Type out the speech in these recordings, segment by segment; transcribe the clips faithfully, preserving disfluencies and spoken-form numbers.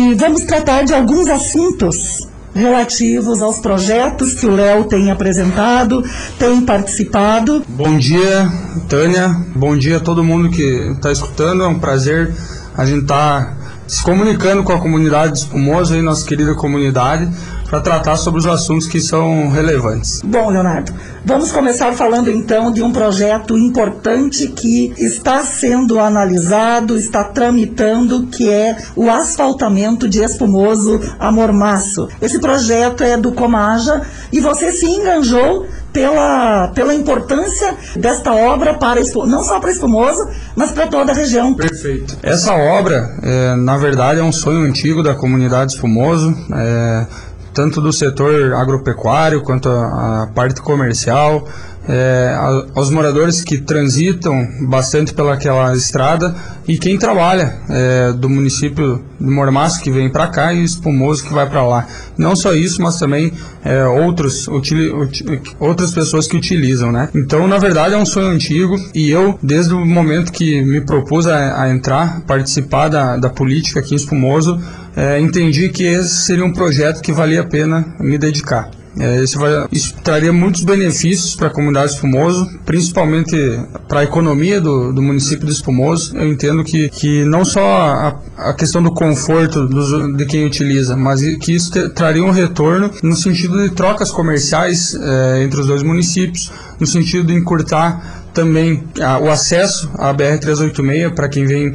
e vamos tratar de alguns assuntos relativos aos projetos que o Léo tem apresentado, tem participado. Bom dia, Tânia. Bom dia a todo mundo que está escutando. É um prazer a gente estar tá se comunicando com a comunidade de Espumoso, aí, nossa querida comunidade, para tratar sobre os assuntos que são relevantes. Bom, Leonardo, vamos começar falando então de um projeto importante que está sendo analisado, está tramitando, que é o asfaltamento de Espumoso a Mormaço. Esse projeto é do Comaja e você se enganjou pela, pela importância desta obra, para não só para Espumoso, mas para toda a região. Perfeito. Essa obra, é, na verdade, é um sonho antigo da comunidade de Espumoso, é, tanto do setor agropecuário quanto a, a parte comercial, é, a, aos moradores que transitam bastante pelaquela estrada e quem trabalha é, do município de Mormaço que vem para cá e Espumoso que vai para lá. Não só isso, mas também é, outros, utili, uti, outras pessoas que utilizam, né? Então, na verdade, é um sonho antigo e eu, desde o momento que me propus a, a entrar, participar da, da política aqui em Espumoso, é, entendi que esse seria um projeto que valia a pena me dedicar. É, isso, vai, isso traria muitos benefícios para a comunidade de Espumoso, principalmente para a economia do, do município de Espumoso. Eu entendo que, que não só a, a questão do conforto dos, de quem utiliza, mas que isso te, traria um retorno no sentido de trocas comerciais é, entre os dois municípios, no sentido de encurtar também a, o acesso à B R trezentos e oitenta e seis para quem vem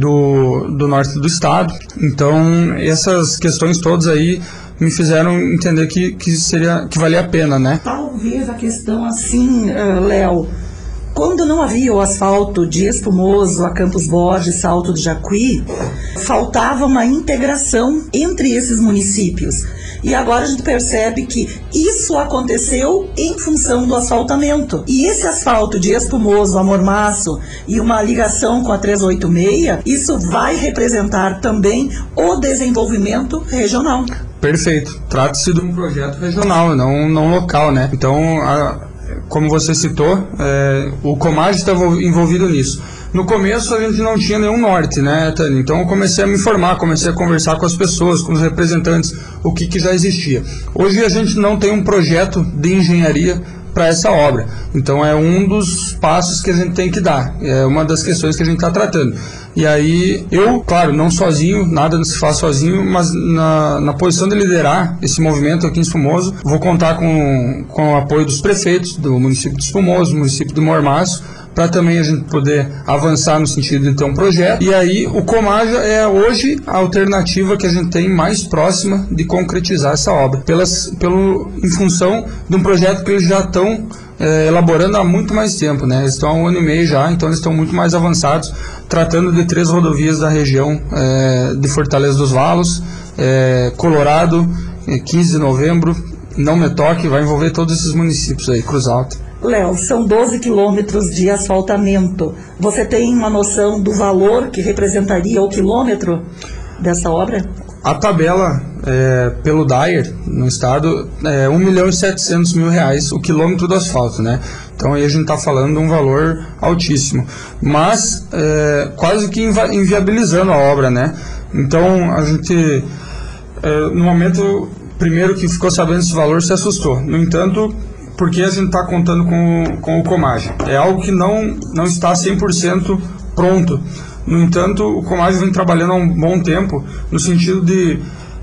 do, do norte do estado. Então, essas questões todas aí me fizeram entender que, que, seria, que valia a pena, né? Talvez a questão assim, uh, Léo, quando não havia o asfalto de Espumoso a Campos Borges, Salto do Jacuí, faltava uma integração entre esses municípios. E agora a gente percebe que isso aconteceu em função do asfaltamento. E esse asfalto de Espumoso a Mormaço e uma ligação com a trezentos e oitenta e seis, isso vai representar também o desenvolvimento regional. Perfeito. Trata-se de um projeto regional, não, não local, né? Então, a, como você citou, é, o Comaja estava envolvido nisso. No começo a gente não tinha nenhum norte, né, Tânia? Então eu comecei a me informar, comecei a conversar com as pessoas, com os representantes, o que, que já existia. Hoje a gente não tem um projeto de engenharia para essa obra. Então é um dos passos que a gente tem que dar, é uma das questões que a gente está tratando. E aí eu, claro, não sozinho, nada se faz sozinho, mas na, na posição de liderar esse movimento aqui em Espumoso, vou contar com, com o apoio dos prefeitos do município de Espumoso, do município de Mormaço, para também a gente poder avançar no sentido de ter um projeto. E aí o Comaja é hoje a alternativa que a gente tem mais próxima de concretizar essa obra, pelas, pelo, em função de um projeto que eles já estão é, elaborando há muito mais tempo, né? Eles estão há um ano e meio já, então eles estão muito mais avançados, tratando de três rodovias da região é, de Fortaleza dos Valos, é, Colorado, é, quinze de novembro, Não Me Toque, vai envolver todos esses municípios aí, Cruz Alta. Léo, são doze quilômetros de asfaltamento. Você tem uma noção do valor que representaria o quilômetro dessa obra? A tabela é, pelo D A I E R no estado é um milhão e setecentos mil reais o quilômetro do asfalto, né? Então aí a gente está falando de um valor altíssimo, mas é, quase que invi inviabilizando a obra, né? Então a gente, é, no momento primeiro que ficou sabendo desse valor, se assustou. No entanto, porque a gente está contando com, com o Comaja. É algo que não, não está cem por cento pronto. No entanto, o Comaja vem trabalhando há um bom tempo no sentido de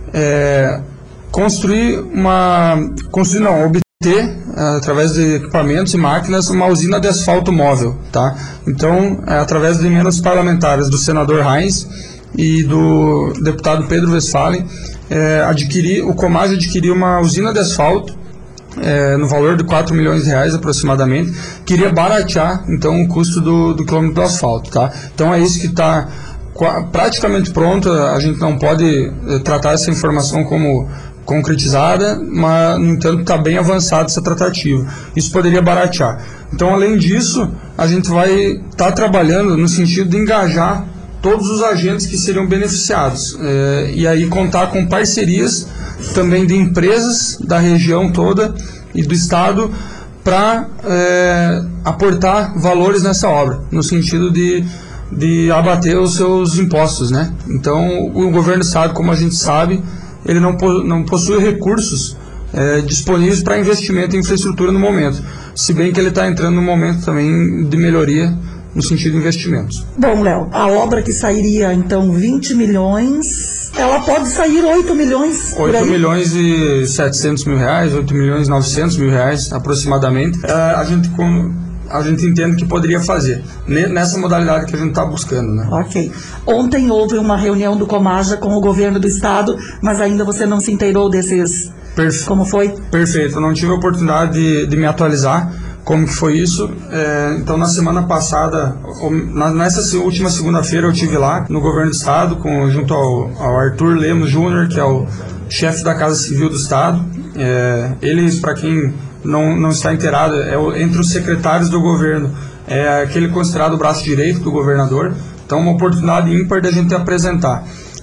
é, construir uma... Construir não, obter, através de equipamentos e máquinas, uma usina de asfalto móvel. Tá? Então, é, através de emendas parlamentares do senador Heinz e do deputado Pedro Westphalen, é, adquirir, o Comaja adquiriu uma usina de asfalto É, no valor de quatro milhões de reais aproximadamente, queria baratear então o custo do, do quilômetro do asfalto, tá? Então é isso que está praticamente pronto. A gente não pode eh, tratar essa informação como concretizada, mas no entanto está bem avançada essa tratativa. Isso poderia baratear. Então, além disso, a gente vai estar tá trabalhando no sentido de engajar todos os agentes que seriam beneficiados, é, e aí contar com parcerias também de empresas da região toda e do estado para é, aportar valores nessa obra, no sentido de de abater os seus impostos, né? Então, o governo do estado, como a gente sabe, ele não, não possui recursos é, disponíveis para investimento em infraestrutura no momento, se bem que ele está entrando num momento também de melhoria no sentido de investimentos. Bom, Léo, a obra que sairia, então, vinte milhões, ela pode sair oito milhões por aí? oito milhões e setecentos mil reais, oito milhões e novecentos mil reais, aproximadamente. É, a gente, a gente entende que poderia fazer, nessa modalidade que a gente está buscando, né? Ok. Ontem houve uma reunião do Comaja com o governo do estado, mas ainda você não se inteirou desses... Perfe... Como foi? Perfeito, eu não tive a oportunidade de, de me atualizar como que foi isso. É, então, na semana passada, na, nessa última segunda-feira, eu estive lá no governo do estado, com, junto ao, ao Arthur Lemos Júnior, que é o chefe da Casa Civil do estado. É, ele, para quem não, não está inteirado, é o, entre os secretários do governo, é aquele considerado o braço direito do governador. Então, uma oportunidade ímpar da gente apresentar.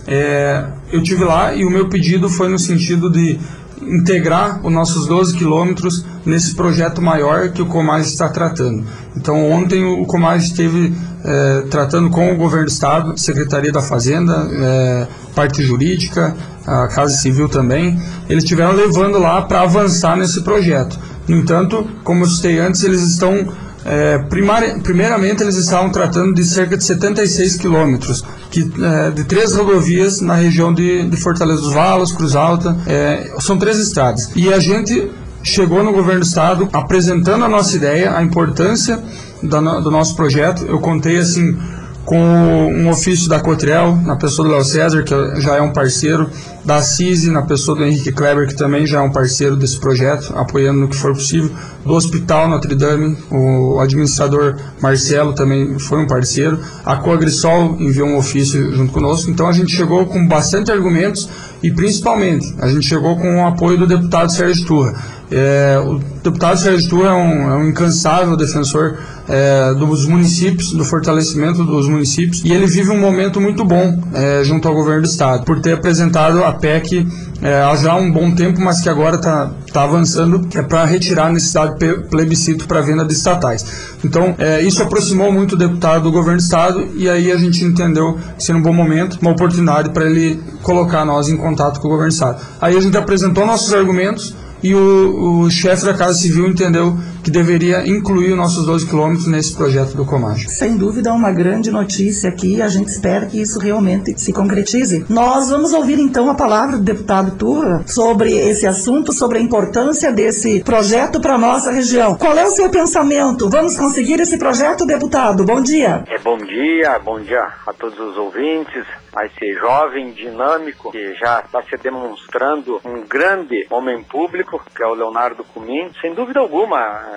É, eu estive lá e o meu pedido foi no sentido de integrar os nossos doze quilômetros nesse projeto maior que o Comage está tratando. Então, ontem o Comage esteve é, tratando com o governo do estado, Secretaria da Fazenda, é, parte jurídica, a Casa Civil também. Eles estiveram levando lá para avançar nesse projeto. No entanto, como eu citei antes, eles estão É, primari, primeiramente eles estavam tratando de cerca de setenta e seis quilômetros que, é, de três rodovias na região de, de Fortaleza dos Valos, Cruz Alta, é, são três estradas, e a gente chegou no governo do estado apresentando a nossa ideia, a importância da, do nosso projeto. Eu contei assim com um ofício da Cotrel, na pessoa do Léo César, que já é um parceiro, da CISI, na pessoa do Henrique Kleber, que também já é um parceiro desse projeto, apoiando no que for possível, do Hospital Notre Dame, o administrador Marcelo também foi um parceiro, a Coagrisol enviou um ofício junto conosco. Então a gente chegou com bastante argumentos e principalmente a gente chegou com o apoio do deputado Sérgio Turra. É, o deputado Sérgio Turra é um, é um incansável defensor é, dos municípios, do fortalecimento dos municípios, e ele vive um momento muito bom é, junto ao governo do estado, por ter apresentado a P E C é, há já um bom tempo, mas que agora está tá avançando, que é para retirar a necessidade de plebiscito para venda de estatais. Então, é, isso aproximou muito o deputado do governo do estado, e aí a gente entendeu que seria um bom momento, uma oportunidade para ele colocar nós em contato com o governo do estado. Aí a gente apresentou nossos argumentos, e o, o chefe da Casa Civil entendeu que deveria incluir os nossos doze quilômetros nesse projeto do Comage. Sem dúvida, é uma grande notícia aqui, a gente espera que isso realmente se concretize. Nós vamos ouvir então a palavra do deputado Turra sobre esse assunto, sobre a importância desse projeto para a nossa região. Qual é o seu pensamento? Vamos conseguir esse projeto, deputado? Bom dia. É, bom dia, bom dia a todos os ouvintes, a esse jovem dinâmico que já está se demonstrando um grande homem público, que é o Leonardo Cumim. Sem dúvida alguma,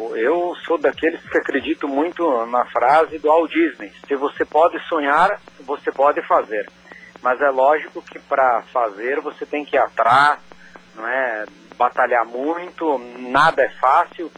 eu sou daqueles que acredito muito na frase do Walt Disney: se você pode sonhar, você pode fazer. Mas é lógico que para fazer você tem que ir atrás, não é? Batalhar muito, nada é fácil,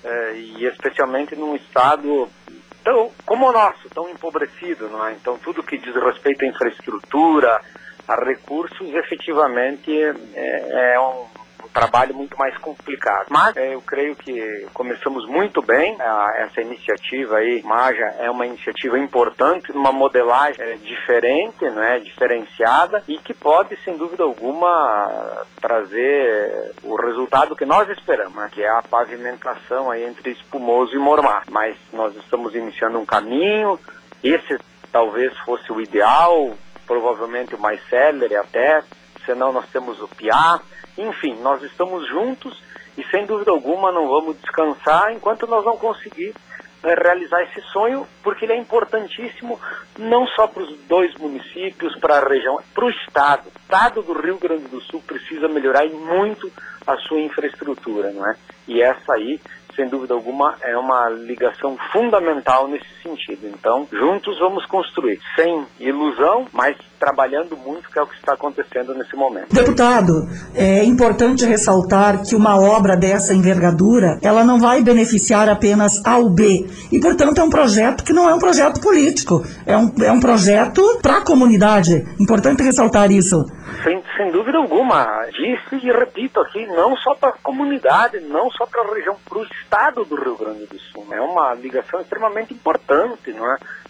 e especialmente num estado tão, como o nosso, tão empobrecido, não é? Então tudo que diz respeito à infraestrutura, a recursos, efetivamente é, é um trabalho muito mais complicado. Mas é, eu creio que começamos muito bem. A, essa iniciativa aí, Maja, é uma iniciativa importante, uma modelagem é, diferente, né, diferenciada, e que pode, sem dúvida alguma, trazer o resultado que nós esperamos, né, que é a pavimentação aí entre Espumoso e Mormar. Mas nós estamos iniciando um caminho. Esse talvez fosse o ideal, provavelmente o mais célere até, senão nós temos o Piá. Enfim, nós estamos juntos e, sem dúvida alguma, não vamos descansar enquanto nós não conseguir né, realizar esse sonho, porque ele é importantíssimo não só para os dois municípios, para a região, para o Estado. O Estado do Rio Grande do Sul precisa melhorar muito a sua infraestrutura, não é? E essa aí, sem dúvida alguma, é uma ligação fundamental nesse sentido. Então, juntos vamos construir, sem ilusão, mas trabalhando muito, que é o que está acontecendo nesse momento. Deputado, é importante ressaltar que uma obra dessa envergadura, ela não vai beneficiar apenas A ou B, e, portanto, é um projeto que não é um projeto político, é um, é um projeto para a comunidade. Importante ressaltar isso. Sem, sem dúvida alguma, disse e repito aqui, não só para a comunidade, não só para a região, para o estado do Rio Grande do Sul. É uma ligação extremamente importante, não é?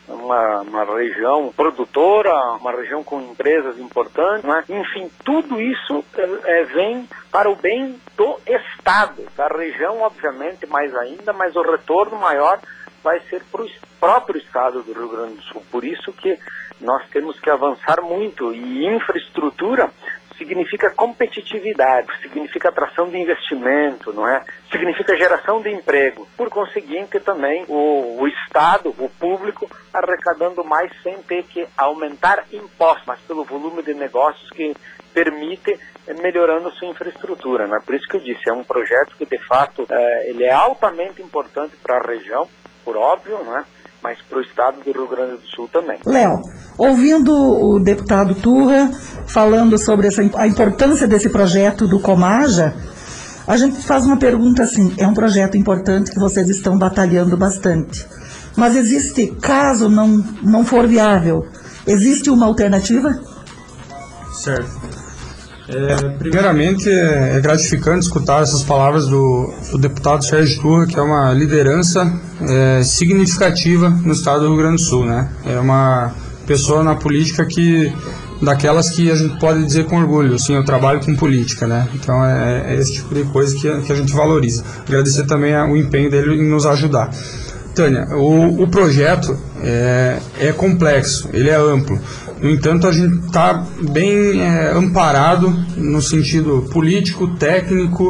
uma, uma região produtora, uma região com empresas importantes, né? Enfim, tudo isso é, vem para o bem do Estado, da região, obviamente, mais ainda, mas o retorno maior vai ser para o próprio Estado do Rio Grande do Sul. Por isso que nós temos que avançar muito, e infraestrutura significa competitividade, significa atração de investimento, não é? Significa geração de emprego. Por conseguinte, também o, o Estado, o público, arrecadando mais sem ter que aumentar impostos, mas pelo volume de negócios que permite, melhorando sua infraestrutura, né? Por isso que eu disse, é um projeto que de fato é, ele é altamente importante para a região, por óbvio, né? Mas para o Estado do Rio Grande do Sul também. Léo, ouvindo o deputado Turra falando sobre essa, a importância desse projeto do Comaja, a gente faz uma pergunta assim, é um projeto importante que vocês estão batalhando bastante, mas existe, caso não, não for viável, existe uma alternativa? Certo. É, primeiramente, é gratificante escutar essas palavras do, do deputado Sérgio Turra, que é uma liderança é, significativa no estado do Rio Grande do Sul, né? É uma pessoa na política que, daquelas que a gente pode dizer com orgulho, assim, eu trabalho com política, né? Então é, é esse tipo de coisa que, que a gente valoriza. Agradecer também o empenho dele em nos ajudar. Tânia, o, o projeto é, é complexo, ele é amplo. No entanto, a gente está bem é, amparado no sentido político, técnico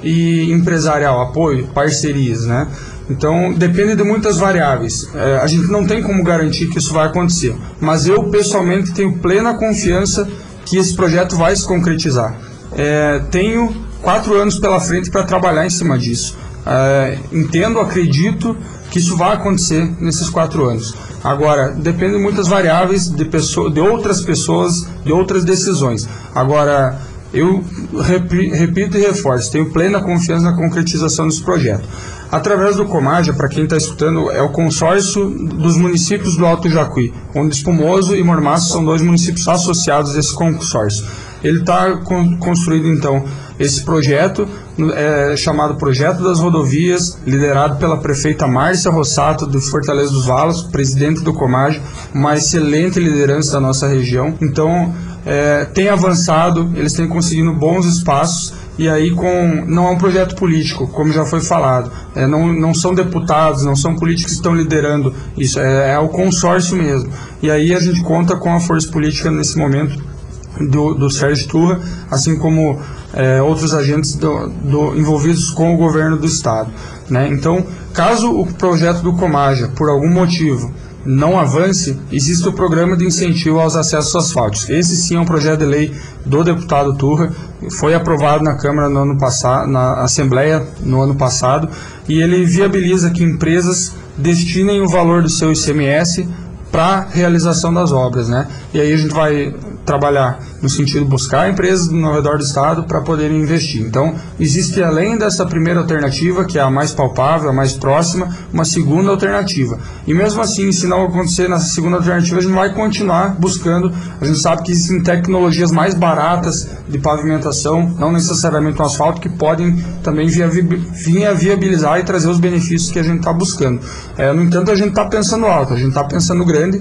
e empresarial, apoio, parcerias, né? Então, depende de muitas variáveis. É, a gente não tem como garantir que isso vai acontecer, mas eu, pessoalmente, tenho plena confiança que esse projeto vai se concretizar. É, tenho quatro anos pela frente para trabalhar em cima disso. É, entendo, acredito que isso vai acontecer nesses quatro anos. Agora, depende de muitas variáveis, de, pessoa, de outras pessoas, de outras decisões. Agora, eu repi, repito e reforço, tenho plena confiança na concretização desse projeto. Através do Comaja, para quem está escutando, é o consórcio dos municípios do Alto Jacuí, onde Espumoso e Mormaço são dois municípios associados a esse consórcio. Ele está con construído, então, esse projeto, é, chamado Projeto das Rodovias, liderado pela prefeita Márcia Rossato, de Fortaleza dos Valos, presidente do Comaja, uma excelente liderança da nossa região. Então, é, tem avançado, eles têm conseguido bons espaços, e aí com, não é um projeto político, como já foi falado, é, não, não são deputados, não são políticos que estão liderando isso, é, é o consórcio mesmo. E aí a gente conta com a força política nesse momento do, do Sérgio Turra, assim como é, outros agentes do, do, envolvidos com o governo do estado, né? Então, caso o projeto do Comaja, por algum motivo, não avance, existe o programa de incentivo aos acessos asfálticos. Esse sim é um projeto de lei do deputado Turra, foi aprovado na Câmara no ano passado, na Assembleia no ano passado, e ele viabiliza que empresas destinem o valor do seu I C M S para a realização das obras, né? E aí a gente vai trabalhar no sentido de buscar empresas no redor do estado para poderem investir. Então, existe, além dessa primeira alternativa, que é a mais palpável, a mais próxima, uma segunda alternativa. E mesmo assim, se não acontecer nessa segunda alternativa, a gente vai continuar buscando. A gente sabe que existem tecnologias mais baratas de pavimentação, não necessariamente o asfalto, que podem também vir a viabilizar e trazer os benefícios que a gente está buscando. É, no entanto, a gente está pensando alto, a gente está pensando grande,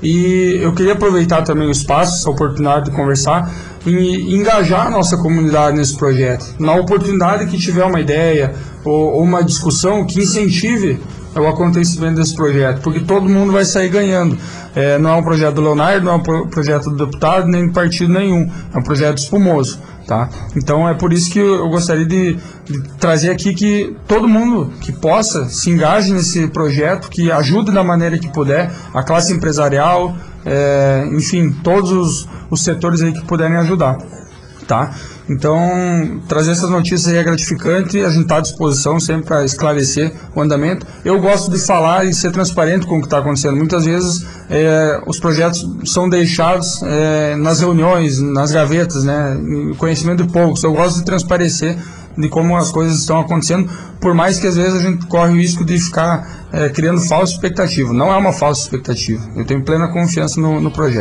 e eu queria aproveitar também o espaço, essa oportunidade de conversar e engajar a nossa comunidade nesse projeto. Na oportunidade que tiver uma ideia ou, ou uma discussão que incentive o acontecimento desse projeto, porque todo mundo vai sair ganhando. É, não é um projeto do Leonardo, não é um projeto do deputado, nem de partido nenhum, é um projeto espumoso. Tá? Então é por isso que eu gostaria de, de trazer aqui que todo mundo que possa se engaje nesse projeto, que ajude da maneira que puder, a classe empresarial, é, enfim, todos os, os setores aí que puderem ajudar. Tá? Então, trazer essas notícias aí é gratificante, a gente está à disposição sempre para esclarecer o andamento. Eu gosto de falar e ser transparente com o que está acontecendo. Muitas vezes é, os projetos são deixados é, nas reuniões, nas gavetas, né, em conhecimento de poucos. Eu gosto de transparecer de como as coisas estão acontecendo, por mais que às vezes a gente corre o risco de ficar é, criando falsa expectativa. Não é uma falsa expectativa, eu tenho plena confiança no, no projeto.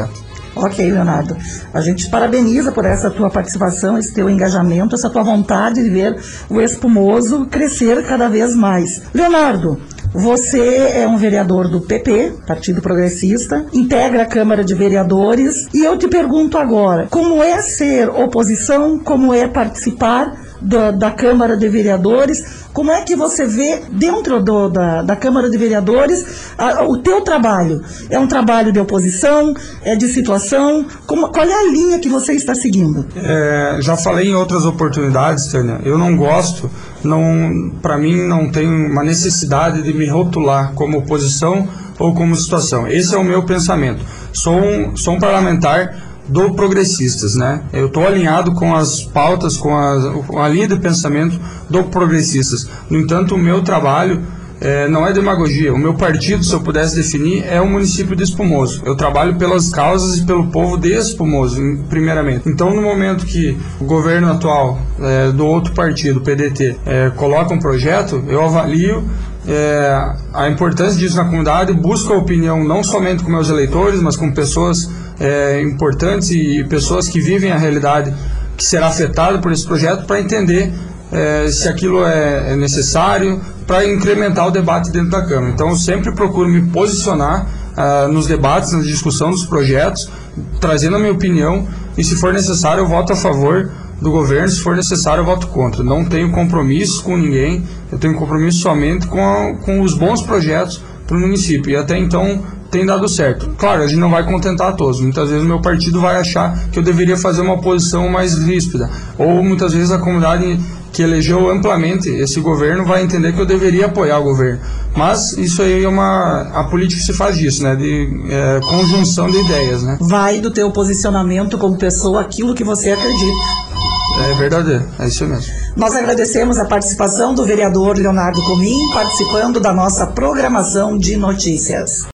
Ok, Leonardo. A gente te parabeniza por essa tua participação, esse teu engajamento, essa tua vontade de ver o Espumoso crescer cada vez mais. Leonardo, você é um vereador do P P, Partido Progressista, integra a Câmara de Vereadores, e eu te pergunto agora, como é ser oposição, como é participar da, da Câmara de Vereadores, como é que você vê dentro do, da, da Câmara de Vereadores a, o teu trabalho? É um trabalho de oposição? É de situação? Como, qual é a linha que você está seguindo? É, já falei em outras oportunidades, Tânia, eu não gosto, não, para mim não tem uma necessidade de me rotular como oposição ou como situação. Esse é o meu pensamento. Sou um, sou um parlamentar do Progressistas, né? Eu estou alinhado com as pautas, com a, com a linha de pensamento do Progressistas. No entanto, o meu trabalho é, não é demagogia. O meu partido, se eu pudesse definir, é o município de Espumoso. Eu trabalho pelas causas e pelo povo de Espumoso, primeiramente. Então, no momento que o governo atual é, do outro partido, P D T, é, coloca um projeto, eu avalio é, a importância disso na comunidade, busco a opinião não somente com meus eleitores, mas com pessoas É, importantes e pessoas que vivem a realidade que será afetada por esse projeto, para entender é, se aquilo é, é necessário para incrementar o debate dentro da Câmara. Então eu sempre procuro me posicionar ah, nos debates, na discussão dos projetos, trazendo a minha opinião, e se for necessário eu voto a favor do governo, se for necessário eu voto contra. Não tenho compromisso com ninguém, eu tenho compromisso somente com, a, com os bons projetos para o município, e até então tem dado certo. Claro, a gente não vai contentar a todos. Muitas vezes o meu partido vai achar que eu deveria fazer uma posição mais ríspida, ou muitas vezes a comunidade que elegeu amplamente esse governo vai entender que eu deveria apoiar o governo. Mas isso aí é uma... a política se faz disso, né? De é, conjunção de ideias, né? Vai do teu posicionamento como pessoa, aquilo que você acredita. É verdadeiro, é isso mesmo. Nós agradecemos a participação do vereador Leonardo Comim, participando da nossa programação de notícias.